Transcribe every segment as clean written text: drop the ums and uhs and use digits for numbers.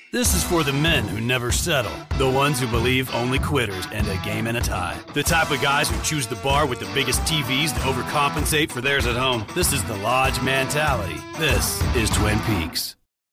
This is for the men who never settle. The ones who believe only quitters end a game in a tie. The type of guys who choose the bar with the biggest TVs to overcompensate for theirs at home. This is the Lodge mentality. This is Twin Peaks.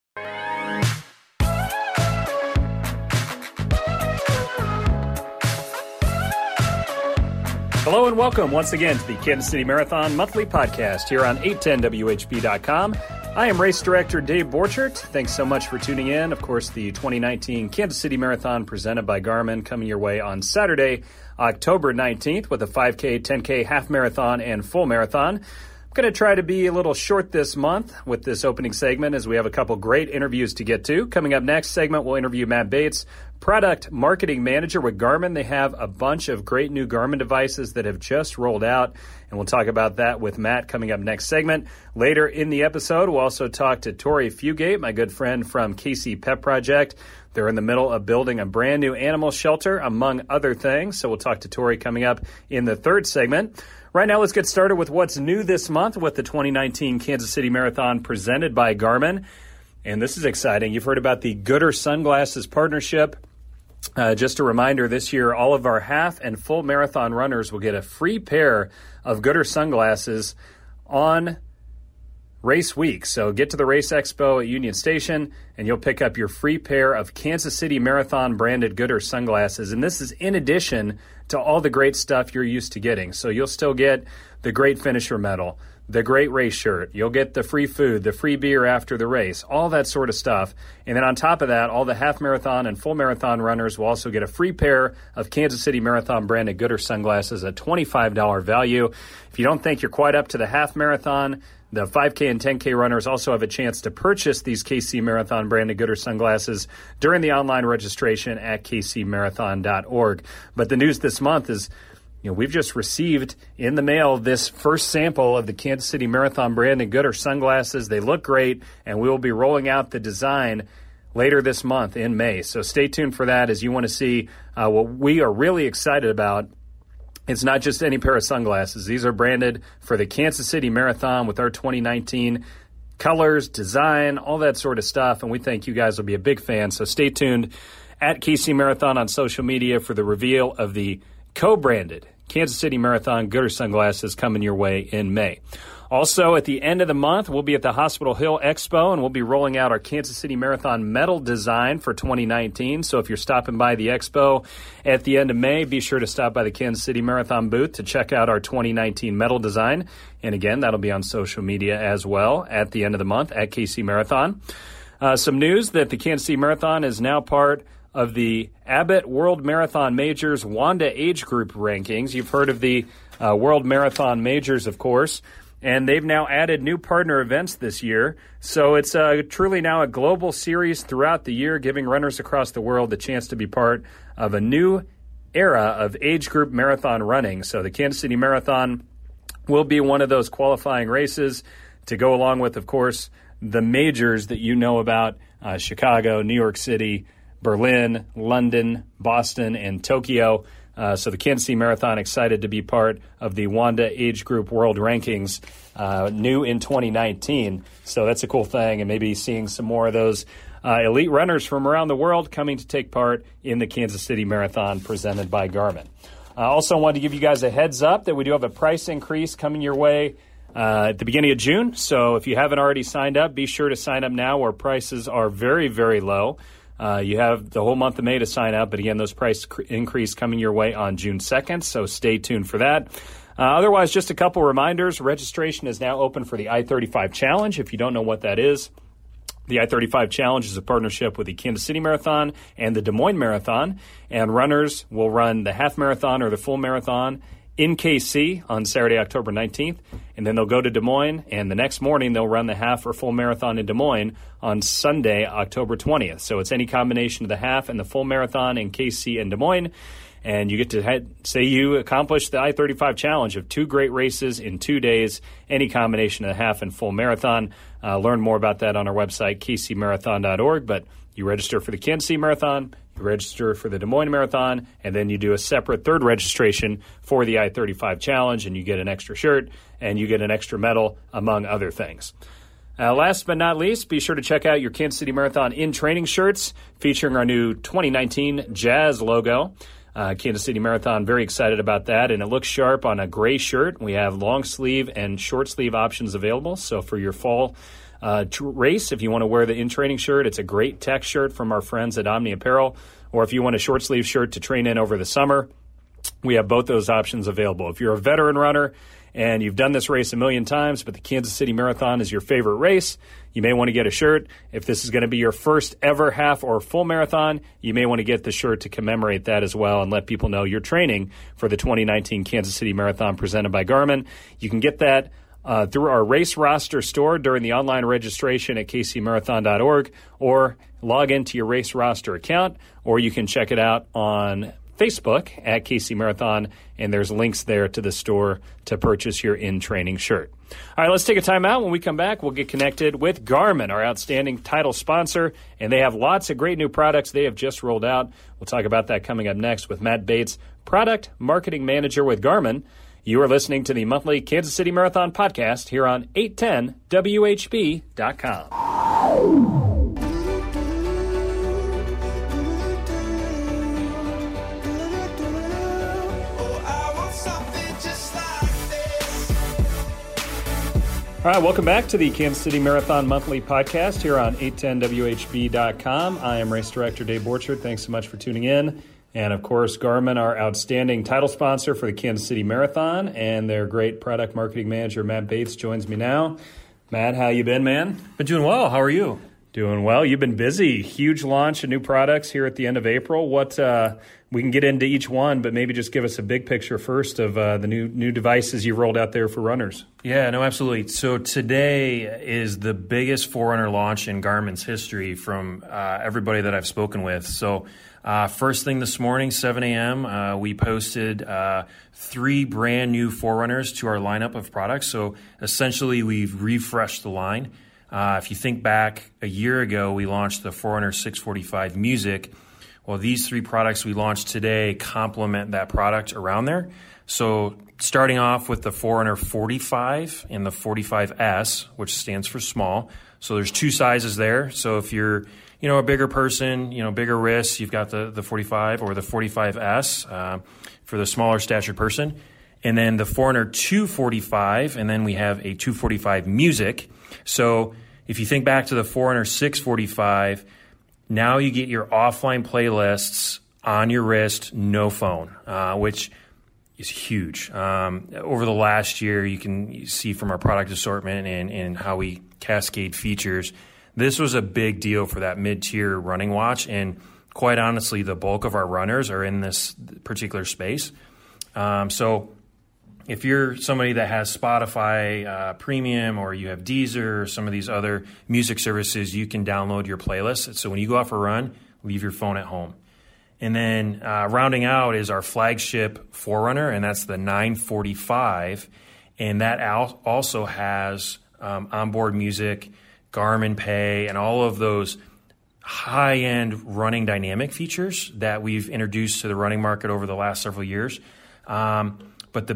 Hello and welcome once again to the Kansas City Marathon Monthly Podcast here on 810WHB.com. I am race director Dave Borchert. Thanks so much for tuning in. Of course, the 2019 Kansas City Marathon presented by Garmin coming your way on Saturday, October 19th with a 5K, 10K, half marathon, and full marathon. I'm going to try to be a little short this month with this opening segment as we have a couple great interviews to get to. Coming up next segment, we'll interview Matt Bates, product marketing manager with Garmin. They have a bunch of great new Garmin devices that have just rolled out, and we'll talk about that with Matt coming up next segment. Later in the episode, we'll also talk to Tori Fugate, my good friend from KC Pet Project. They're in the middle of building a brand new animal shelter, among other things. So we'll talk to Tori coming up in the third segment. Right now, let's get started with what's new this month with the 2019 Kansas City Marathon presented by Garmin. And this is exciting. You've heard about the Goodr Sunglasses partnership. Just a reminder, this year, all of our half and full marathon runners will get a free pair of Goodr sunglasses on race week. So get to the Race Expo at Union Station, and you'll pick up your free pair of Kansas City Marathon branded Goodr sunglasses. And this is in addition to all the great stuff you're used to getting. So you'll still get the great finisher medal, the great race shirt. You'll get the free food, the free beer after the race, all that sort of stuff. And then on top of that, all the half marathon and full marathon runners will also get a free pair of Kansas City Marathon branded Goodr sunglasses at $25 value. If you don't think you're quite up to the half marathon, the 5K and 10K runners also have a chance to purchase these KC Marathon branded Goodr sunglasses during the online registration at kcmarathon.org. But the news this month is, we've just received in the mail this first sample of the Kansas City Marathon branded Goodr sunglasses. They look great, and we will be rolling out the design later this month in May. So stay tuned for that as you want to see what we are really excited about. It's not just any pair of sunglasses. These are branded for the Kansas City Marathon with our 2019 colors, design, all that sort of stuff, and we think you guys will be a big fan. So stay tuned at KC Marathon on social media for the reveal of the co-branded Kansas City Marathon Goodr sunglasses coming your way in May. Also, at the end of the month, we'll be at the Hospital Hill Expo, and we'll be rolling out our Kansas City Marathon medal design for 2019. So if you're stopping by the Expo at the end of May, be sure to stop by the Kansas City Marathon booth to check out our 2019 medal design. And again, that'll be on social media as well at the end of the month at KC Marathon. Some news that the Kansas City Marathon is now part of the Abbott World Marathon Majors Wanda Age Group rankings. You've heard of the World Marathon Majors, of course, and they've now added new partner events this year. So it's truly now a global series throughout the year, giving runners across the world the chance to be part of a new era of age group marathon running. So the Kansas City Marathon will be one of those qualifying races to go along with, of course, the majors that you know about, Chicago, New York City, Berlin, London, Boston, and Tokyo. So the Kansas City Marathon excited to be part of the Wanda Age Group World Rankings new in 2019. So that's a cool thing, and maybe seeing some more of those elite runners from around the world coming to take part in the Kansas City Marathon presented by Garmin. I also wanted to give you guys a heads up that we do have a price increase coming your way at the beginning of June. So if you haven't already signed up, be sure to sign up now where prices are very, very low. You have the whole month of May to sign up, but again, those price increase coming your way on June 2nd, so stay tuned for that. Otherwise, just a couple reminders. Registration is now open for the I-35 Challenge. If you don't know what that is, the I-35 Challenge is a partnership with the Kansas City Marathon and the Des Moines Marathon, and runners will run the half marathon or the full marathon in KC on Saturday, October 19th, and then they'll go to Des Moines, and the next morning they'll run the half or full marathon in Des Moines on Sunday, October 20th. So it's any combination of the half and the full marathon in KC and Des Moines, and you get to say you accomplished the I-35 Challenge of 2 great races in 2 days, any combination of the half and full marathon. Learn more about that on our website, kcmarathon.org, but you register for the Kansas City Marathon, you register for the Des Moines Marathon, and then you do a separate third registration for the I-35 Challenge, and you get an extra shirt, and you get an extra medal, among other things. Last but not least, be sure to check out your Kansas City Marathon in-training shirts featuring our new 2019 Jazz logo. Kansas City Marathon, very excited about that, and it looks sharp on a gray shirt. We have long sleeve and short sleeve options available, so for your fall race, if you want to wear the in-training shirt, it's a great tech shirt from our friends at Omni Apparel, or if you want a short sleeve shirt to train in over the summer, we have both those options available. If you're a veteran runner and you've done this race a million times, but the Kansas City Marathon is your favorite race, you may want to get a shirt. If this is going to be your first ever half or full marathon, you may want to get the shirt to commemorate that as well and let people know you're training for the 2019 Kansas City Marathon presented by Garmin. You can get that through our race roster store during the online registration at kcmarathon.org, or log into your race roster account, or you can check it out on Facebook at KC Marathon, and there's links there to the store to purchase your in-training shirt. All right, let's take a time out. When we come back, we'll get connected with Garmin, our outstanding title sponsor, and they have lots of great new products they have just rolled out. We'll talk about that coming up next with Matt Bates, Product Marketing Manager with Garmin. You are listening to the monthly Kansas City Marathon podcast here on 810WHB.com. All right, welcome back to the Kansas City Marathon Monthly Podcast here on 810WHB.com. I am Race Director Dave Borchert. Thanks so much for tuning in. And, of course, Garmin, our outstanding title sponsor for the Kansas City Marathon, and their great product marketing manager, Matt Bates, joins me now. Matt, how you been, man? Been doing well. How are you? Doing well. You've been busy. Huge launch of new products here at the end of April. What we can get into each one, but maybe just give us a big picture first of the new devices you rolled out there for runners. Yeah, no, absolutely. So today is the biggest Forerunner launch in Garmin's history from everybody that I've spoken with. So first thing this morning, 7 a.m., we posted 3 brand new Forerunners to our lineup of products. So essentially, we've refreshed the line. If you think back a year ago, we launched the Forerunner 645 Music. Well, these 3 products we launched today complement that product around there. So starting off with the Forerunner 45 and the 45S, which stands for small. So there's 2 sizes there. So if you're a bigger person, bigger wrists, you've got the 45 or the 45S for the smaller statured person. And then the Forerunner 245, and then we have a 245 Music. So if you think back to the Forerunner 645, now you get your offline playlists on your wrist, no phone, which is huge. Over the last year, you can see from our product assortment and how we cascade features, this was a big deal for that mid-tier running watch. And quite honestly, the bulk of our runners are in this particular space. So if you're somebody that has Spotify Premium, or you have Deezer or some of these other music services, you can download your playlist. So when you go out for a run, leave your phone at home. And then rounding out is our flagship Forerunner, and that's the 945. And that also has onboard music, Garmin Pay, and all of those high-end running dynamic features that we've introduced to the running market over the last several years. But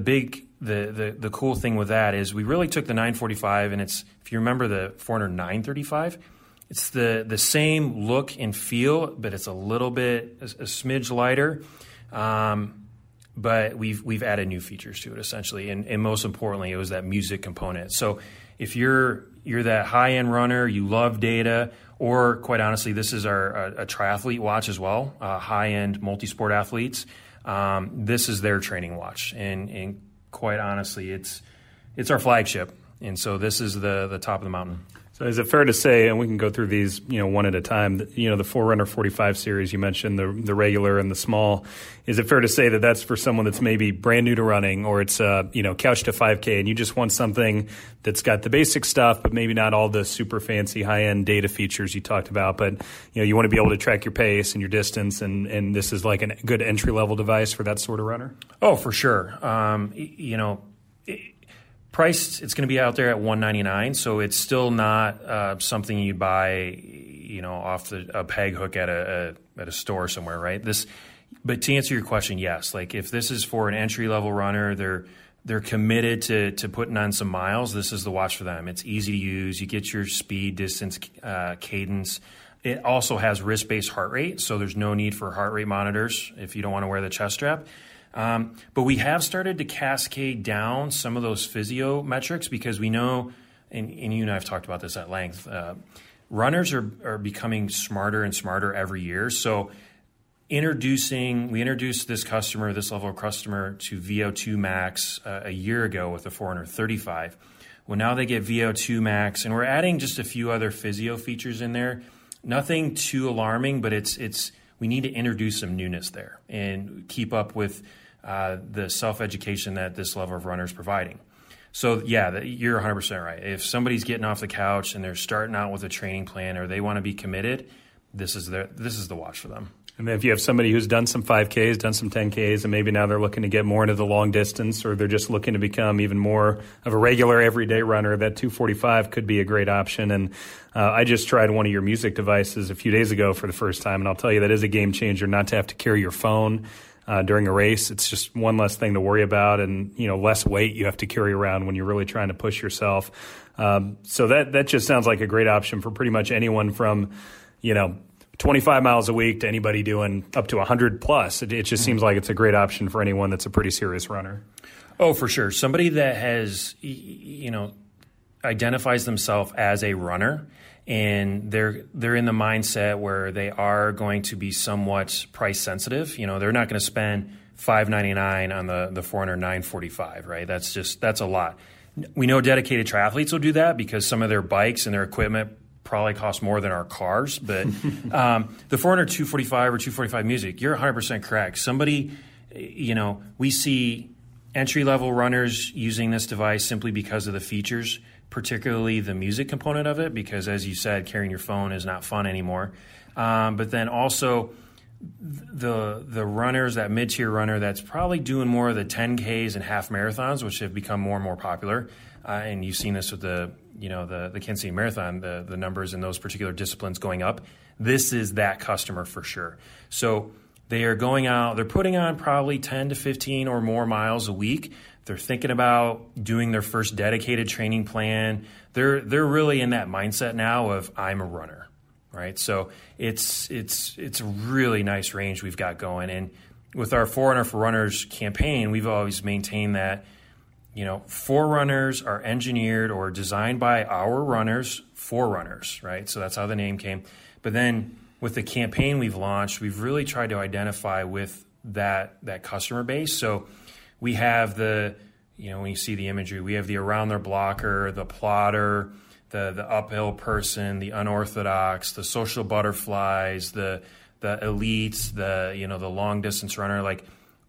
the cool thing with that is we really took the 945, and it's, if you remember the Forerunner 935, it's the same look and feel, but it's a little bit a smidge lighter. But we've added new features to it essentially, and most importantly, it was that music component. So if you're that high-end runner, you love data, or quite honestly, this is a triathlete watch as well, high-end multi-sport athletes. This is their training watch, and quite honestly, it's our flagship, and so this is the top of the mountain. So is it fair to say, and we can go through these, one at a time, the Forerunner 45 series, you mentioned the regular and the small. Is it fair to say that that's for someone that's maybe brand new to running, or it's, couch to 5K, and you just want something that's got the basic stuff, but maybe not all the super fancy high-end data features you talked about, but, you want to be able to track your pace and your distance, and this is like a good entry-level device for that sort of runner? Oh, for sure. Priced, it's going to be out there at $199, so it's still not something you buy, off a peg hook at a store somewhere, right? But to answer your question, yes. Like if this is for an entry level runner, they're they're committed to putting on some miles, this is the watch for them. It's easy to use. You get your speed, distance, cadence. It also has wrist-based heart rate, so there's no need for heart rate monitors if you don't want to wear the chest strap. But we have started to cascade down some of those physio metrics because we know, and you and I have talked about this at length, runners are becoming smarter and smarter every year. So we introduced this level of customer to VO2 Max a year ago with the Forerunner 35. Well, now they get VO2 Max, and we're adding just a few other physio features in there. Nothing too alarming, but we need to introduce some newness there and keep up with the self-education that this level of runner is providing. So, yeah, you're 100% right. If somebody's getting off the couch and they're starting out with a training plan or they want to be committed, this is the watch for them. And then if you have somebody who's done some 5Ks, done some 10Ks, and maybe now they're looking to get more into the long distance, or they're just looking to become even more of a regular everyday runner, that 245 could be a great option. And I just tried one of your music devices a few days ago for the first time, and I'll tell you that is a game changer not to have to carry your phone during a race. It's just one less thing to worry about, and less weight you have to carry around when you're really trying to push yourself. So that just sounds like a great option for pretty much anyone from 25 miles a week to anybody doing up to 100 plus. It just seems like it's a great option for anyone that's a pretty serious runner. Oh, for sure. Somebody that has, identifies themselves as a runner, and they're in the mindset where they are going to be somewhat price sensitive. They're not going to spend $599 on the Forerunner 945, right? That's a lot. We know dedicated triathletes will do that because some of their bikes and their equipment probably cost more than our cars. But the Forerunner 245 or 245 Music, you're 100% correct. Somebody, we see entry-level runners using this device simply because of the features, particularly the music component of it, because as you said, carrying your phone is not fun anymore. But then also the runners, that mid-tier runner that's probably doing more of the 10Ks and half marathons, which have become more and more popular. And you've seen this with the Kansas City Marathon, the numbers in those particular disciplines going up. This is that customer for sure. So they are going out, they're putting on probably 10 to 15 or more miles a week. They're thinking about doing their first dedicated training plan. They're really in that mindset now of I'm a runner, right? So it's a really nice range we've got going. And with our Forerunner for Runners campaign, we've always maintained that Forerunners are engineered or designed by our runners for runners, right? So that's how the name came. But then with the campaign we've launched, we've really tried to identify with that customer base. So we have when you see the imagery, we have the around their blocker, the plotter, the uphill person, the unorthodox, the social butterflies, the elites, the long distance runner. Like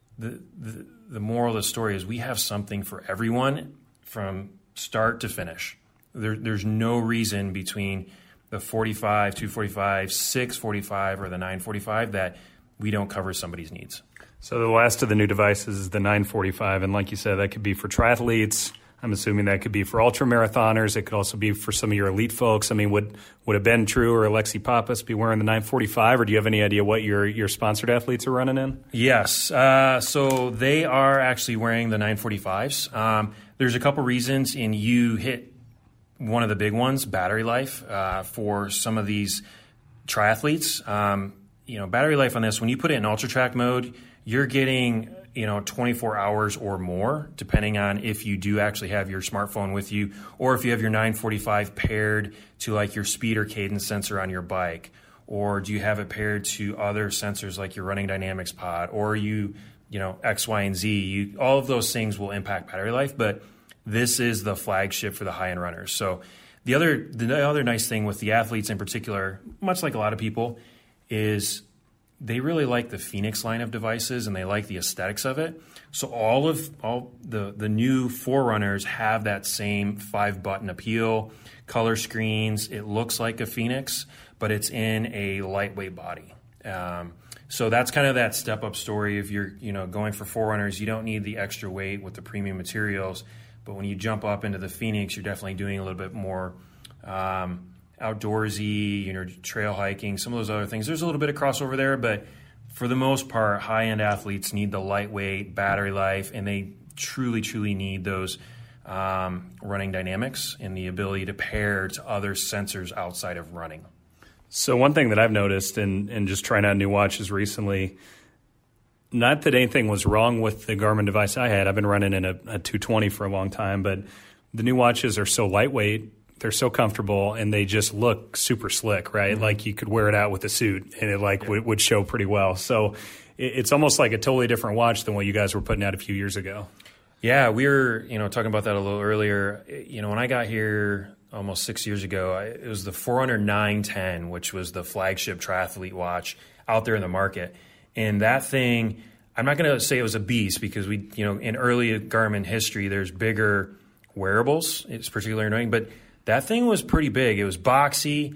the moral of the story is we have something for everyone from start to finish. There's no reason between the 45, 245, 645, or the 945 that we don't cover somebody's needs. So the last of the new devices is the 945, and like you said, that could be for triathletes. I'm assuming that could be for ultra marathoners. It could also be for some of your elite folks. I mean, would it Ben True or Alexi Pappas be wearing the 945, or do you have any idea what your sponsored athletes are running in? Yes. So they are actually wearing the 945s. There's a couple reasons, and you hit one of the big ones, battery life, for some of these triathletes. Battery life on this, when you put it in ultra track mode, you're getting 24 hours or more, depending on if you do actually have your smartphone with you, or if you have your 945 paired to like your speed or cadence sensor on your bike, or do you have it paired to other sensors like your running dynamics pod, or X, Y, and Z. All of those things will impact battery life, but this is the flagship for the high-end runners. So the other nice thing with the athletes in particular, much like a lot of people, is they really like the Phoenix line of devices and they like the aesthetics of it. So all the new Forerunners have that same 5-button appeal, color screens. It looks like a Phoenix, but it's in a lightweight body. So that's kind of that step-up story. If you're going for Forerunners, you don't need the extra weight with the premium materials. But when you jump up into the Phoenix, you're definitely doing a little bit more outdoorsy, trail hiking, some of those other things. There's a little bit of crossover there, but for the most part, high-end athletes need the lightweight battery life, and they truly need those running dynamics and the ability to pair to other sensors outside of running. So one thing that I've noticed in just trying out new watches recently, not that anything was wrong with the Garmin device I had. I've been running in a 220 for a long time, but the new watches are so lightweight, they're so comfortable, and they just look super slick, right? Mm-hmm. Like you could wear it out with a suit, and it would show pretty well. So it's almost like a totally different watch than what you guys were putting out a few years ago. Yeah, we were talking about that a little earlier. When I got here almost 6 years ago, it was the Forerunner 910, which was the flagship triathlete watch out there in the market. And that thing, I'm not going to say it was a beast because in early Garmin history, there's bigger wearables. It's particularly annoying, but that thing was pretty big. It was boxy.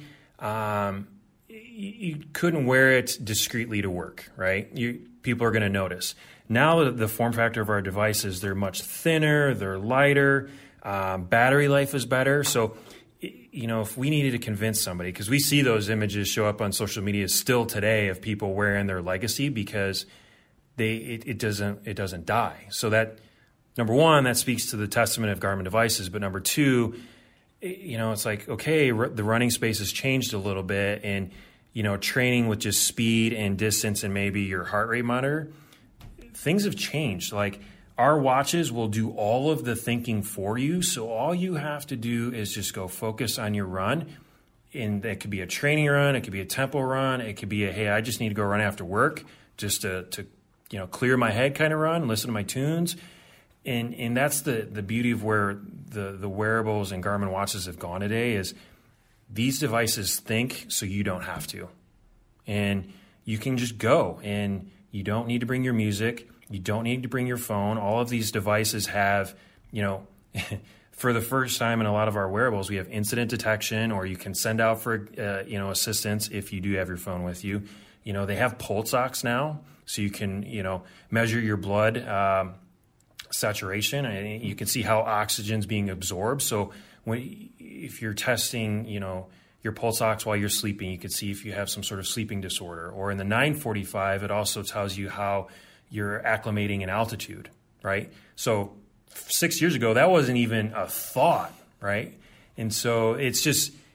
You couldn't wear it discreetly to work, right? People are going to notice. Now the form factor of our devices, they're much thinner, they're lighter, battery life is better. So, if we needed to convince somebody, because we see those images show up on social media still today of people wearing their Legacy because it doesn't die. So that, number one, that speaks to the testament of Garmin devices. But number two, it's like, okay, the running space has changed a little bit, and training with just speed and distance and maybe your heart rate monitor, things have changed. Like, our watches will do all of the thinking for you. So all you have to do is just go focus on your run. And it could be a training run. It could be a tempo run. It could be hey, I just need to go run after work just to clear my head kind of run, listen to my tunes. And that's the beauty of where the wearables and Garmin watches have gone today is these devices think so you don't have to. And you can just go, and you don't need to bring your music. You don't need to bring your phone. All of these devices have, for the first time in a lot of our wearables, we have incident detection, or you can send out for, assistance if you do have your phone with you. They have pulse ox now, so you can, measure your blood saturation, and you can see how oxygen's being absorbed. So if you're testing, your pulse ox while you're sleeping, you can see if you have some sort of sleeping disorder. Or in the 945, it also tells you how you're acclimating in altitude, right? So 6 years ago, that wasn't even a thought, right? And so it's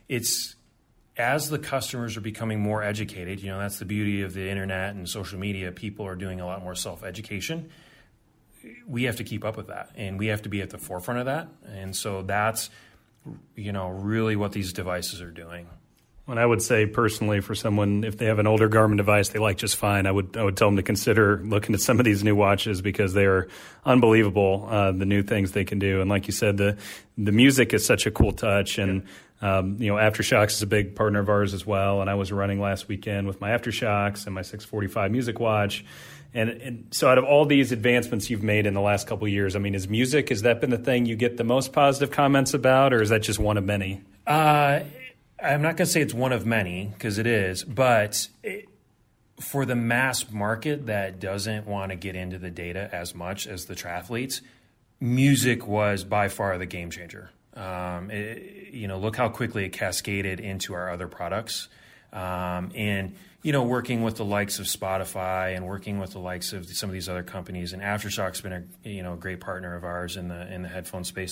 as the customers are becoming more educated, that's the beauty of the internet and social media. People are doing a lot more self-education. We have to keep up with that, and we have to be at the forefront of that. And so that's, really what these devices are doing. And I would say personally, for someone, if they have an older Garmin device they like just fine, I would tell them to consider looking at some of these new watches because they are unbelievable, the new things they can do. And like you said, the music is such a cool touch. And, Aftershocks is a big partner of ours as well. And I was running last weekend with my Aftershocks and my 645 music watch. And so out of all these advancements you've made in the last couple of years, has has that been the thing you get the most positive comments about, or is that just one of many? I'm not going to say it's one of many, because it is, but for the mass market that doesn't want to get into the data as much as the triathletes, music was by far the game changer. Look how quickly it cascaded into our other products. Working with the likes of Spotify and working with the likes of some of these other companies, and Aftershock's been a great partner of ours in the headphone space.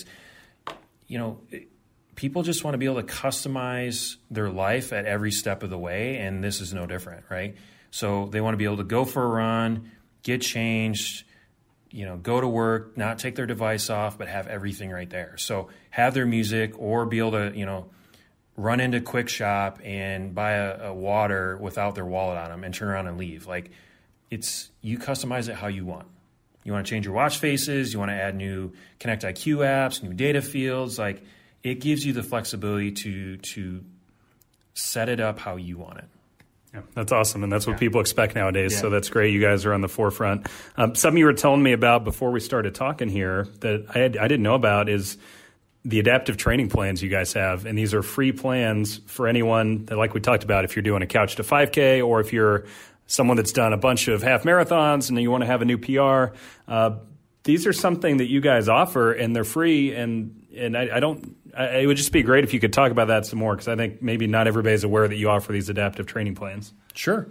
People just want to be able to customize their life at every step of the way, and this is no different, right? So they want to be able to go for a run, get changed, go to work, not take their device off, but have everything right there. So have their music, or be able to, run into Quick Shop and buy a water without their wallet on them and turn around and leave. Like, you customize it how you want. You want to change your watch faces, you want to add new Connect IQ apps, new data fields, like, it gives you the flexibility to set it up how you want it. Yeah, that's awesome, and that's what people expect nowadays, so that's great. You guys are on the forefront. Something you were telling me about before we started talking here that I didn't know about is the adaptive training plans you guys have, and these are free plans for anyone that, like we talked about, if you're doing a couch to 5K or if you're someone that's done a bunch of half marathons and you want to have a new PR. These are something that you guys offer, and they're free, and I don't it would just be great if you could talk about that some more, because I think maybe not everybody's aware that you offer these adaptive training plans. Sure.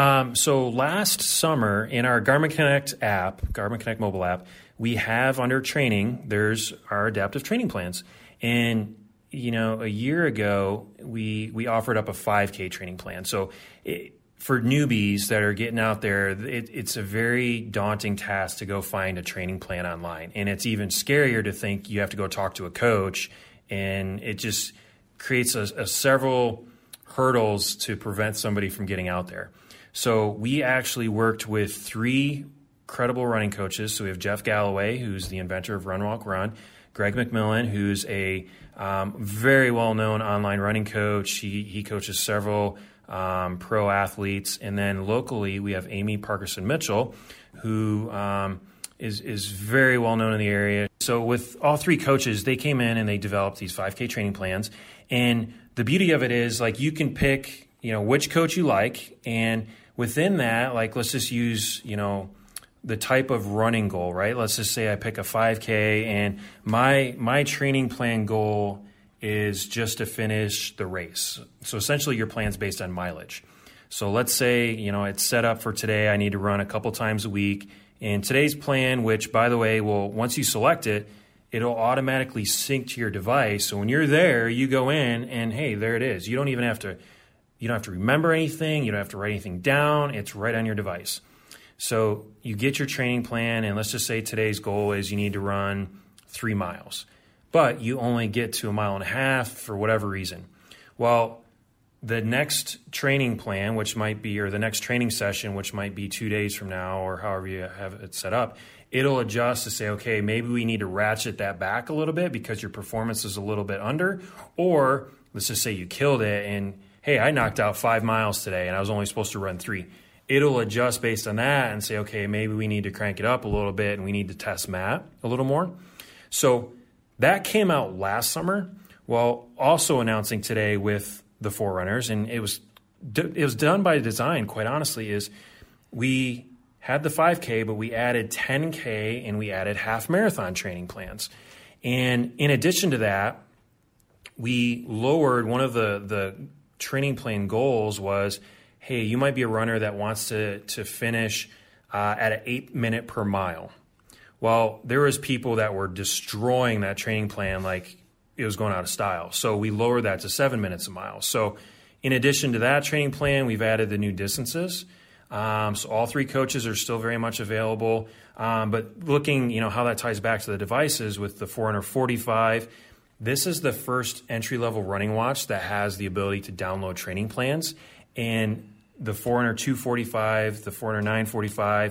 So last summer in our Garmin Connect app, Garmin Connect mobile app, we have under training, there's our adaptive training plans. And, a year ago, we offered up a 5K training plan. So for newbies that are getting out there, it's a very daunting task to go find a training plan online. And it's even scarier to think you have to go talk to a coach, and it just creates a several hurdles to prevent somebody from getting out there. So we actually worked with 3 credible running coaches. So we have Jeff Galloway, who's the inventor of Run Walk Run, Greg McMillan, who's a very well-known online running coach. He coaches several pro athletes. And then locally, we have Amy Parkerson Mitchell, who is very well-known in the area. So with all 3 coaches, they came in and they developed these 5K training plans. And the beauty of it is, like, you can pick, which coach you like. And within that, like, let's just use, the type of running goal, right? Let's just say I pick a 5K, and my training plan goal is just to finish the race. So essentially your plan's based on mileage. So let's say, it's set up for today. I need to run a couple times a week. And today's plan, which, by the way, once you select it, it'll automatically sync to your device. So when you're there, you go in and, hey, there it is. You don't have to remember anything. You don't have to write anything down. It's right on your device. So you get your training plan, and let's just say today's goal is you need to run 3 miles, but you only get to 1.5 miles for whatever reason. Well, the next training plan, which might be, or the next training session, which might be 2 days from now, or however you have it set up, it'll adjust to say, okay, maybe we need to ratchet that back a little bit because your performance is a little bit under, or let's just say you killed it and, hey, I knocked out 5 miles today and I was only supposed to run 3. It'll adjust based on that and say, okay, maybe we need to crank it up a little bit and we need to test Matt a little more. So that came out last summer, while also announcing today with the Forerunners, and it was done by design, quite honestly, is we had the 5K, but we added 10K and we added half marathon training plans. And in addition to that, we lowered one of the training plan goals was, hey, you might be a runner that wants to finish at an 8-minute per mile. Well, there was people that were destroying that training plan like it was going out of style. So we lowered that to 7 minutes a mile. So in addition to that training plan, we've added the new distances. So all 3 coaches are still very much available. But looking, how that ties back to the devices with the Forerunner 45, this is the first entry-level running watch that has the ability to download training plans. And the Forerunner 245, the Forerunner 945,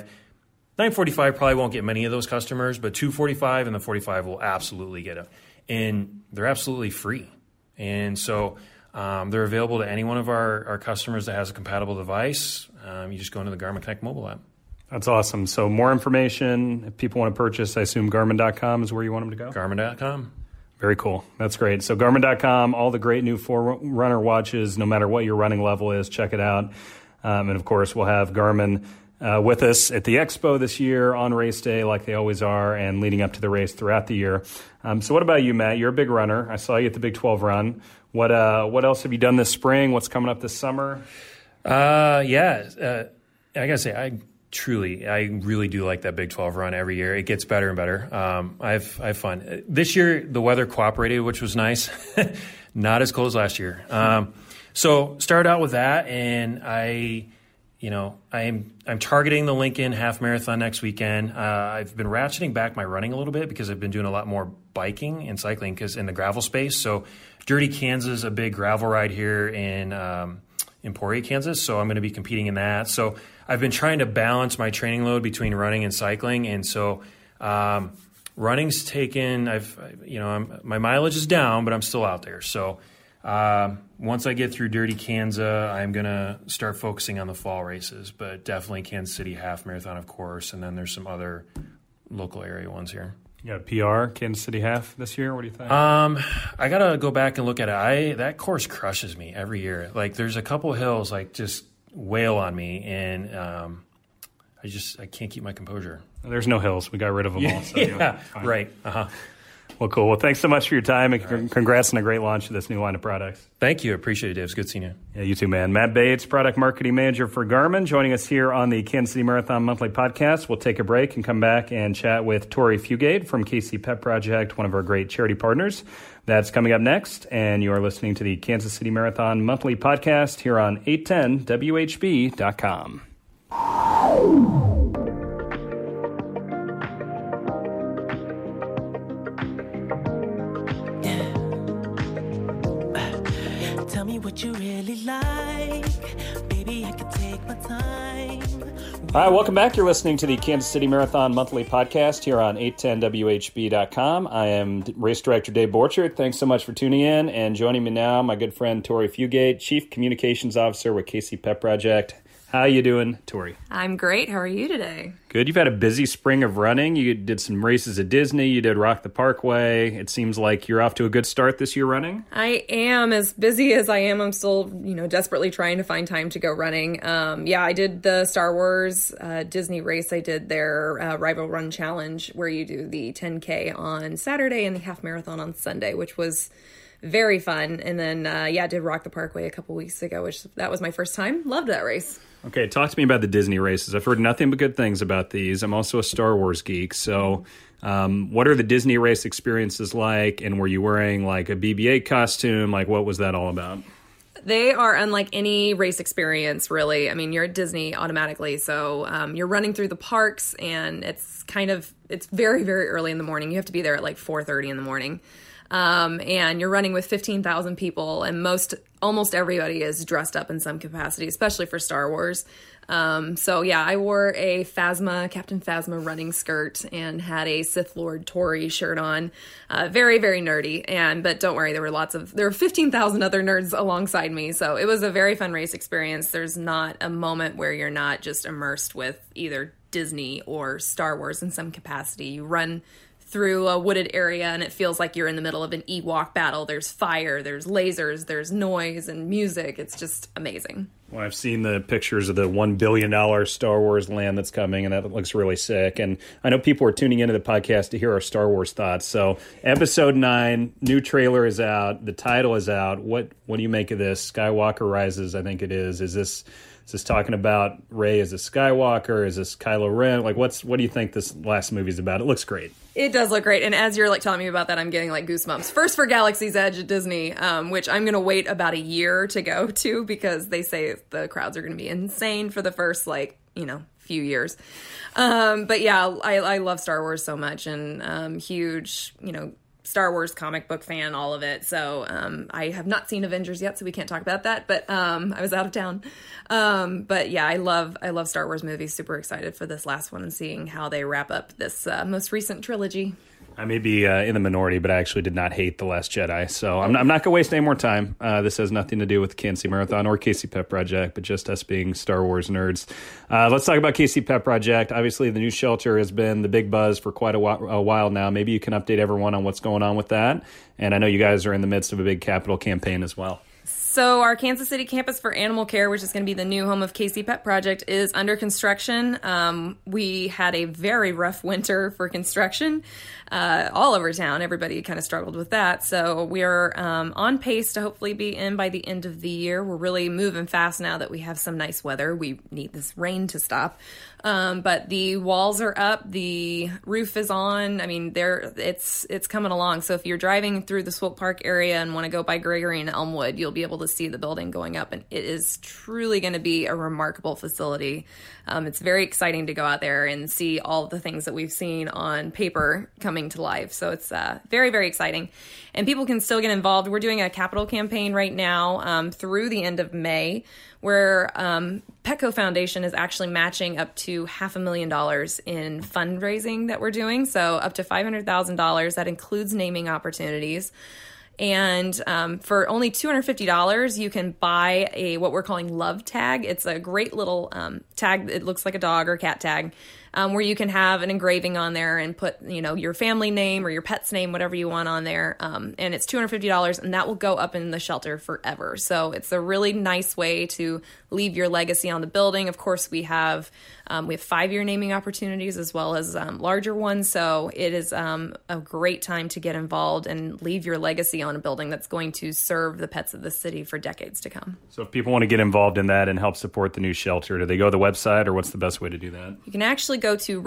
945 probably won't get many of those customers, but 245 and the 45 will absolutely get them. And they're absolutely free. And so they're available to any one of our customers that has a compatible device. You just go into the Garmin Connect mobile app. That's awesome. So more information, if people want to purchase, I assume Garmin.com is where you want them to go? Garmin.com. Very cool. That's great. So Garmin.com, all the great new Forerunner watches, no matter what your running level is, check it out. And, of course, we'll have Garmin with us at the Expo this year on race day like they always are, and leading up to the race throughout the year. So what about you, Matt? You're a big runner. I saw you at the Big 12 run. What else have you done this spring? What's coming up this summer? I got to say, I really do like that Big 12 run every year. It gets better and better. I have fun. This year, the weather cooperated, which was nice. Not as cold as last year. So started out with that, and I'm targeting the Lincoln Half Marathon next weekend. I've been ratcheting back my running a little bit because I've been doing a lot more biking and cycling because in the gravel space. So Dirty Kansas, a big gravel ride here in Emporia, Kansas. So I'm going to be competing in that. So I've been trying to balance my training load between running and cycling, and so running's taken. My mileage is down, but I'm still out there. So once I get through Dirty Kansas, I'm gonna start focusing on the fall races. But definitely Kansas City Half Marathon, of course, and then there's some other local area ones here. You got a PR, Kansas City Half this year? What do you think? I got to go back and look at it. That course crushes me every year. Like, there's a couple hills, like, just wail on me, and I can't keep my composure. There's no hills. We got rid of them all. So yeah, right. Uh-huh. Well, cool. Well, thanks so much for your time, and congrats on a great launch of this new line of products. Thank you. Appreciate it, Dave. It's good seeing you. Yeah, you too, man. Matt Bates, Product Marketing Manager for Garmin, joining us here on the Kansas City Marathon Monthly Podcast. We'll take a break and come back and chat with Tori Fugate from KC Pep Project, one of our great charity partners. That's coming up next, and you are listening to the Kansas City Marathon Monthly Podcast here on 810WHB.com. Tell me what you really like. Baby, I could take my time. All right, welcome back. You're listening to the Kansas City Marathon Monthly Podcast here on 810WHB.com. I am Race Director Dave Borchert. Thanks so much for tuning in. And joining me now, my good friend Tori Fugate, Chief Communications Officer with KC Pep Project. How you doing, Tori? I'm great. How are you today? Good. You've had a busy spring of running. You did some races at Disney. You did Rock the Parkway. It seems like you're off to a good start this year running. I am. As busy as I am, I'm still, desperately trying to find time to go running. I did the Star Wars Disney race. I did their Rival Run Challenge, where you do the 10K on Saturday and the half marathon on Sunday, which was very fun. And then, I did Rock the Parkway a couple weeks ago, that was my first time. Loved that race. Okay, talk to me about the Disney races. I've heard nothing but good things about these. I'm also a Star Wars geek. So what are the Disney race experiences like? And were you wearing like a BB-8 costume? Like, what was that all about? They are unlike any race experience, really. I mean, you're at Disney automatically. So you're running through the parks, and it's very, very early in the morning. You have to be there at like 4:30 in the morning. And you're running with 15,000 people, and almost everybody is dressed up in some capacity, especially for Star Wars. I wore a Captain Phasma running skirt and had a Sith Lord Tori shirt on. Very, very nerdy. But don't worry, there were 15,000 other nerds alongside me. So it was a very fun race experience. There's not a moment where you're not just immersed with either Disney or Star Wars in some capacity. You run through a wooded area, and it feels like you're in the middle of an Ewok battle. There's fire, there's lasers, there's noise and music. It's just amazing. Well, I've seen the pictures of the $1 billion Star Wars land that's coming, and that looks really sick. And I know people are tuning into the podcast to hear our Star Wars thoughts. So Episode 9, new trailer is out. The title is out. What do you make of this? Skywalker Rises, I think it is. Is this talking about Rey as a Skywalker? Is this Kylo Ren? Like, what do you think this last movie's about? It looks great. It does look great. And as you're telling me about that, I'm getting goosebumps. First for Galaxy's Edge at Disney, which I'm going to wait about a year to go to, because they say the crowds are going to be insane for the first few years. I love Star Wars so much, and huge, Star Wars comic book fan, all of it. So I have not seen Avengers yet, so we can't talk about that, but I was out of town. I love Star Wars movies. Super excited for this last one and seeing how they wrap up this most recent trilogy. I may be in the minority, but I actually did not hate The Last Jedi, so I'm not going to waste any more time. This has nothing to do with the Kansas City Marathon or KC Pep Project, but just us being Star Wars nerds. Let's talk about KC Pep Project. Obviously, the new shelter has been the big buzz for quite a while now. Maybe you can update everyone on what's going on with that. And I know you guys are in the midst of a big capital campaign as well. So our Kansas City campus for animal care, which is going to be the new home of KC Pet Project, is under construction. We had a very rough winter for construction all over town. Everybody kind of struggled with that. So we are on pace to hopefully be in by the end of the year. We're really moving fast now that we have some nice weather. We need this rain to stop. But the walls are up, the roof is on. I mean, it's coming along. So if you're driving through the Swope Park area and want to go by Gregory and Elmwood, you'll be able to see the building going up, and it is truly going to be a remarkable facility. It's very exciting to go out there and see all the things that we've seen on paper coming to life. So it's very, very exciting. And people can still get involved. We're doing a capital campaign right now through the end of May, where Petco Foundation is actually matching up to $500,000 in fundraising that we're doing. So up to $500,000. That includes naming opportunities. And for only $250, you can buy what we're calling Love Tag. It's a great little tag. It looks like a dog or cat tag. where you can have an engraving on there and put, your family name or your pet's name, whatever you want on there. And it's $250, and that will go up in the shelter forever. So it's a really nice way to leave your legacy on the building. Of course, we have 5-year naming opportunities as well as larger ones. So it is a great time to get involved and leave your legacy on a building that's going to serve the pets of the city for decades to come. So if people want to get involved in that and help support the new shelter, do they go to the website, or what's the best way to do that? You can actually go to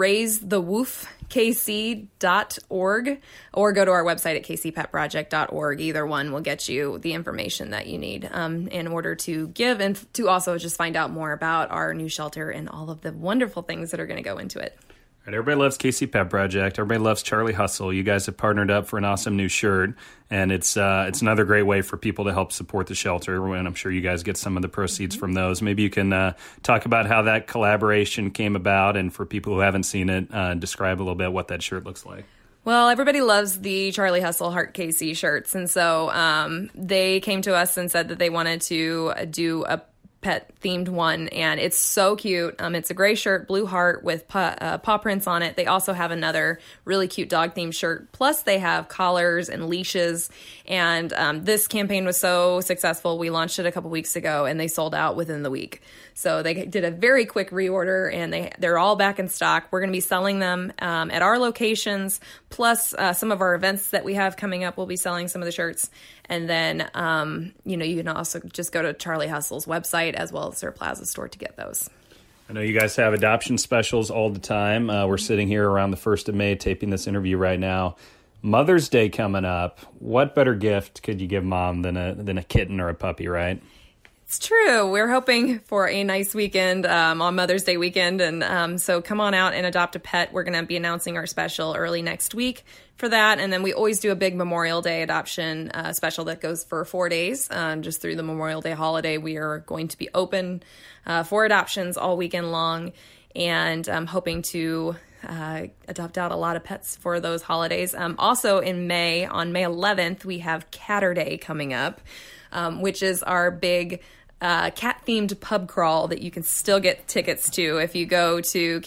raisethewoofkc.org or go to our website at kcpetproject.org. Either one will get you the information that you need in order to give and to also just find out more about our new shelter and all of the wonderful things that are going to go into it. All right, everybody loves KC Pet Project. Everybody loves Charlie Hustle. You guys have partnered up for an awesome new shirt, and it's another great way for people to help support the shelter, and I'm sure you guys get some of the proceeds from those. Maybe you can talk about how that collaboration came about, and for people who haven't seen it, describe a little bit what that shirt looks like. Well, everybody loves the Charlie Hustle Heart KC shirts, and so they came to us and said that they wanted to do a pet-themed one, and it's so cute. It's a gray shirt, blue heart with paw prints on it. They also have another really cute dog-themed shirt, plus they have collars and leashes, and this campaign was so successful, we launched it a couple weeks ago, and they sold out within the week. So they did a very quick reorder, and they're all back in stock. We're going to be selling them at our locations, plus some of our events that we have coming up. We'll be selling some of the shirts. And then, you can also just go to Charlie Hustle's website as well as their Plaza store to get those. I know you guys have adoption specials all the time. We're sitting here around the 1st of May taping this interview right now. Mother's Day coming up. What better gift could you give mom than a kitten or a puppy, right? It's true. We're hoping for a nice weekend on Mother's Day weekend. And so come on out and adopt a pet. We're going to be announcing our special early next week for that. And then we always do a big Memorial Day adoption special that goes for 4 days. Just through the Memorial Day holiday, we are going to be open for adoptions all weekend long. And I'm hoping to adopt out a lot of pets for those holidays. Also in May, on May 11th, we have Catterday coming up, which is our big cat-themed pub crawl that you can still get tickets to if you go to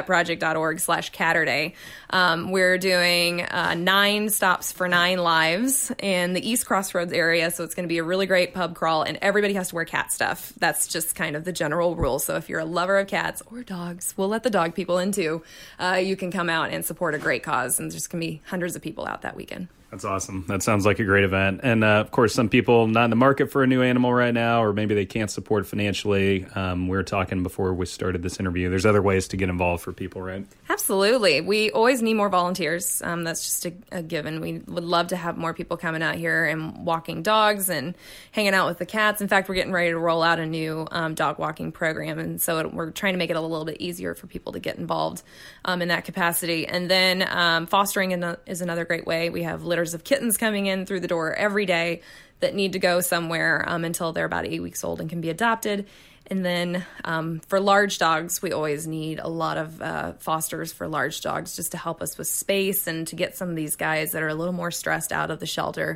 kcpetproject.org/Catterday. We're doing 9 stops for 9 lives in the East Crossroads area, so it's going to be a really great pub crawl, and everybody has to wear cat stuff. That's just kind of the general rule. So if you're a lover of cats or dogs, we'll let the dog people in too. You can come out and support a great cause, and there's going to be hundreds of people out that weekend. That's awesome. That sounds like a great event. And, of course, some people not in the market for a new animal right now, or maybe they can't support financially. We were talking before we started this interview. There's other ways to get involved for people, right? Absolutely. We always need more volunteers. That's just a given. We would love to have more people coming out here and walking dogs and hanging out with the cats. In fact, we're getting ready to roll out a new dog walking program. And so we're trying to make it a little bit easier for people to get involved in that capacity. And then fostering is another great way. We have litters of kittens coming in through the door every day that need to go somewhere until they're about 8 weeks old and can be adopted. And then for large dogs, we always need a lot of fosters for large dogs just to help us with space and to get some of these guys that are a little more stressed out of the shelter.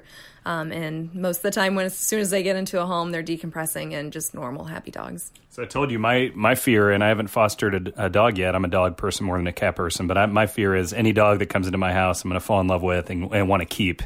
And most of the time, as soon as they get into a home, they're decompressing and just normal, happy dogs. So I told you my fear, and I haven't fostered a dog yet. I'm a dog person more than a cat person, but my fear is any dog that comes into my house, I'm going to fall in love with and want to keep.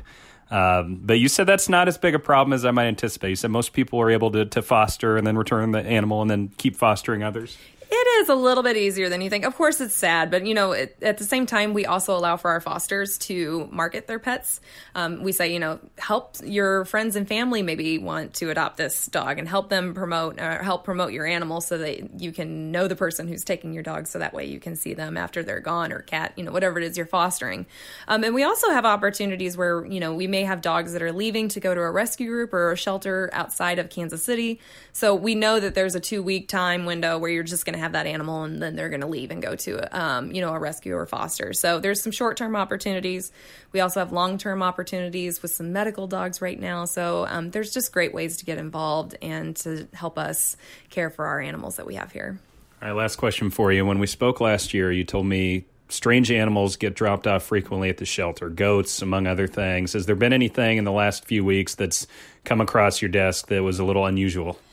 But you said that's not as big a problem as I might anticipate. You said most people are able to foster and then return the animal and then keep fostering others. It is a little bit easier than you think. Of course, it's sad, but at the same time, we also allow for our fosters to market their pets. We say, help your friends and family maybe want to adopt this dog and help them help promote your animal so that you can know the person who's taking your dog, so that way you can see them after they're gone, or cat, whatever it is you're fostering. And we also have opportunities where, we may have dogs that are leaving to go to a rescue group or a shelter outside of Kansas City. So we know that there's a 2-week time window where you're just going to have that animal and then they're going to leave and go to a rescue or foster. So there's some short-term opportunities. We also have long-term opportunities with some medical dogs right now. So there's just great ways to get involved and to help us care for our animals that we have here. All right, last question for you. When we spoke last year, you told me strange animals get dropped off frequently at the shelter, goats, among other things. Has there been anything in the last few weeks that's come across your desk that was a little unusual?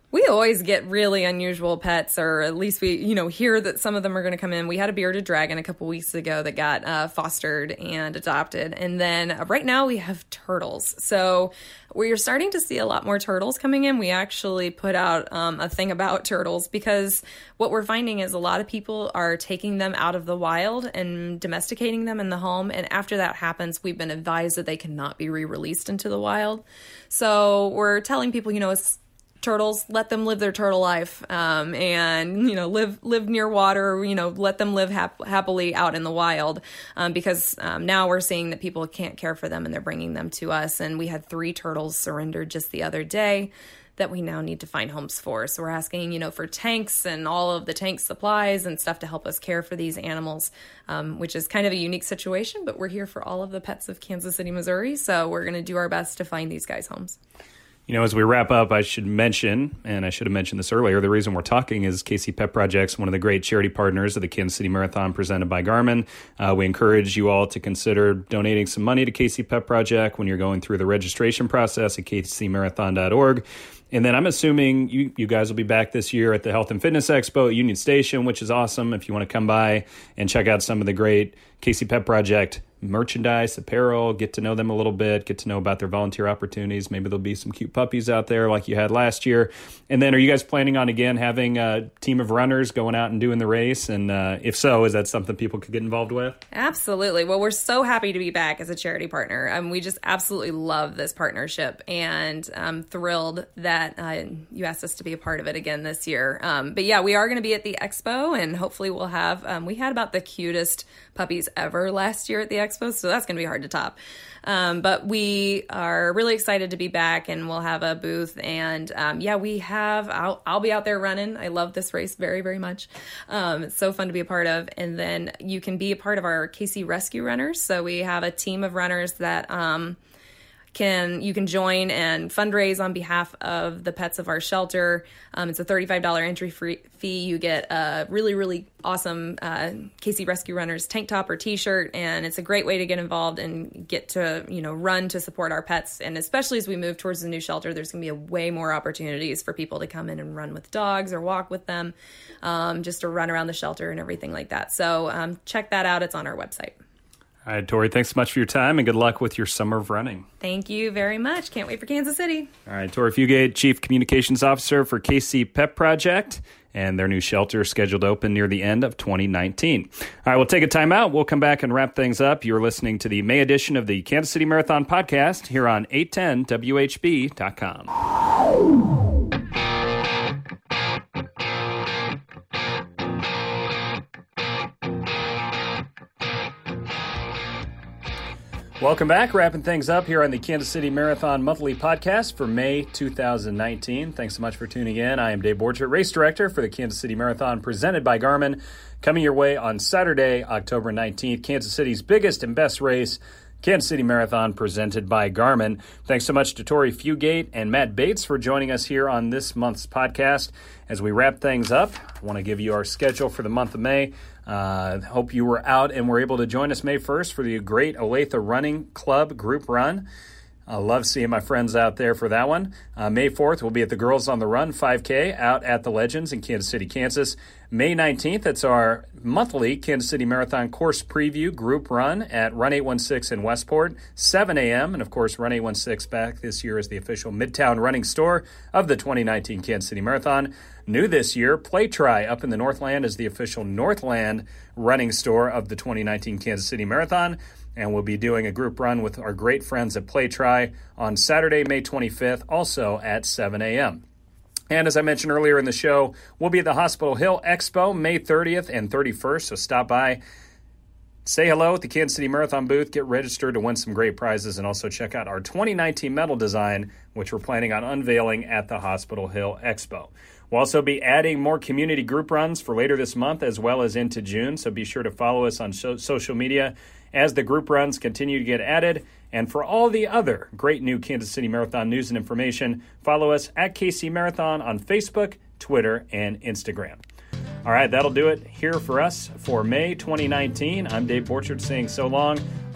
We always get really unusual pets, or at least we, hear that some of them are going to come in. We had a bearded dragon a couple weeks ago that got fostered and adopted. And then right now we have turtles. So we're starting to see a lot more turtles coming in. We actually put out a thing about turtles because what we're finding is a lot of people are taking them out of the wild and domesticating them in the home. And after that happens, we've been advised that they cannot be re-released into the wild. So we're telling people, it's turtles, let them live their turtle life, and live near water. Let them live happily out in the wild, because now we're seeing that people can't care for them and they're bringing them to us. And we had 3 turtles surrendered just the other day that we now need to find homes for. So we're asking, for tanks and all of the tank supplies and stuff to help us care for these animals, which is kind of a unique situation, but we're here for all of the pets of Kansas City, Missouri. So we're going to do our best to find these guys homes. As we wrap up, I should mention, and I should have mentioned this earlier, the reason we're talking is KC Pet Project's one of the great charity partners of the Kansas City Marathon presented by Garmin. We encourage you all to consider donating some money to KC Pet Project when you're going through the registration process at kcmarathon.org. And then I'm assuming you guys will be back this year at the Health and Fitness Expo at Union Station, which is awesome. If you want to come by and check out some of the great KC Pet Project merchandise, apparel, get to know them a little bit, get to know about their volunteer opportunities. Maybe there'll be some cute puppies out there like you had last year. And then are you guys planning on, again, having a team of runners going out and doing the race? And if so, is that something people could get involved with? Absolutely. Well, we're so happy to be back as a charity partner. We just absolutely love this partnership, and I'm thrilled that you asked us to be a part of it again this year. But yeah, we are going to be at the expo, and hopefully we'll have, we had about the cutest puppies ever last year at the expo, so that's going to be hard to top. But we are really excited to be back, and we'll have a booth. And I'll be out there running. I love this race very, very much. It's so fun to be a part of. And then you can be a part of our KC Rescue Runners. So we have a team of runners that you can join and fundraise on behalf of the pets of our shelter. It's a $35 entry fee. You get a really, really awesome KC Rescue Runners tank top or t-shirt, and it's a great way to get involved and get to run to support our pets. And especially as we move towards the new shelter, there's going to be way more opportunities for people to come in and run with dogs or walk with them, just to run around the shelter and everything like that. So check that out. It's on our website. All right, Tori, thanks so much for your time, and good luck with your summer of running. Thank you very much. Can't wait for Kansas City. All right, Tori Fugate, Chief Communications Officer for KC Pet Project, and their new shelter scheduled to open near the end of 2019. All right, we'll take a time out. We'll come back and wrap things up. You're listening to the May edition of the Kansas City Marathon podcast here on 810WHB.com. Welcome back. Wrapping things up here on the Kansas City Marathon Monthly Podcast for May 2019. Thanks so much for tuning in. I am Dave Borchert, Race Director for the Kansas City Marathon presented by Garmin. Coming your way on Saturday, October 19th, Kansas City's biggest and best race, Kansas City Marathon presented by Garmin. Thanks so much to Tori Fugate and Matt Bates for joining us here on this month's podcast. As we wrap things up, I want to give you our schedule for the month of May. Hope you were out and were able to join us May 1st for the Great Olathe Running Club group run. I love seeing my friends out there for that one. May 4th, we'll be at the Girls on the Run 5K out at the Legends in Kansas City, Kansas. May 19th, it's our monthly Kansas City Marathon course preview group run at Run 816 in Westport, 7 a.m. And, of course, Run 816 back this year as the official Midtown running store of the 2019 Kansas City Marathon. New this year, PlayTry up in the Northland is the official Northland running store of the 2019 Kansas City Marathon. And we'll be doing a group run with our great friends at PlayTry on Saturday, May 25th, also at 7 a.m. And as I mentioned earlier in the show, we'll be at the Hospital Hill Expo May 30th and 31st, so stop by. Say hello at the Kansas City Marathon booth, get registered to win some great prizes, and also check out our 2019 medal design, which we're planning on unveiling at the Hospital Hill Expo. We'll also be adding more community group runs for later this month as well as into June, so be sure to follow us on social media as the group runs continue to get added. And for all the other great new Kansas City Marathon news and information, follow us at KC Marathon on Facebook, Twitter, and Instagram. All right, that'll do it here for us for May 2019. I'm Dave Borchert saying so long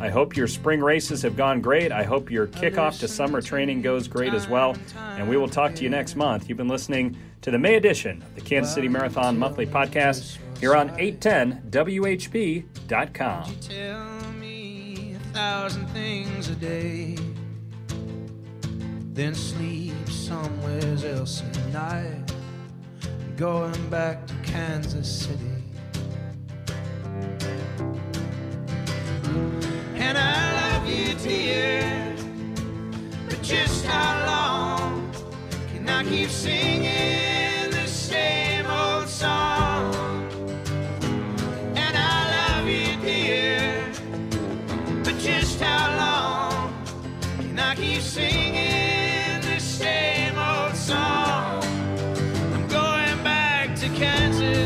I hope your spring races have gone great. I hope your kickoff to summer training goes great as well. And we will talk to you next month. You've been listening to the May edition of the Kansas City Marathon Monthly Podcast here on 810WHB.com. You tell me 1,000 things a day, then sleep somewhere else at night, going back to Kansas City. And I love you, dear, but just how long can I keep singing the same old song? And I love you, dear, but just how long can I keep singing the same old song? I'm going back to Kansas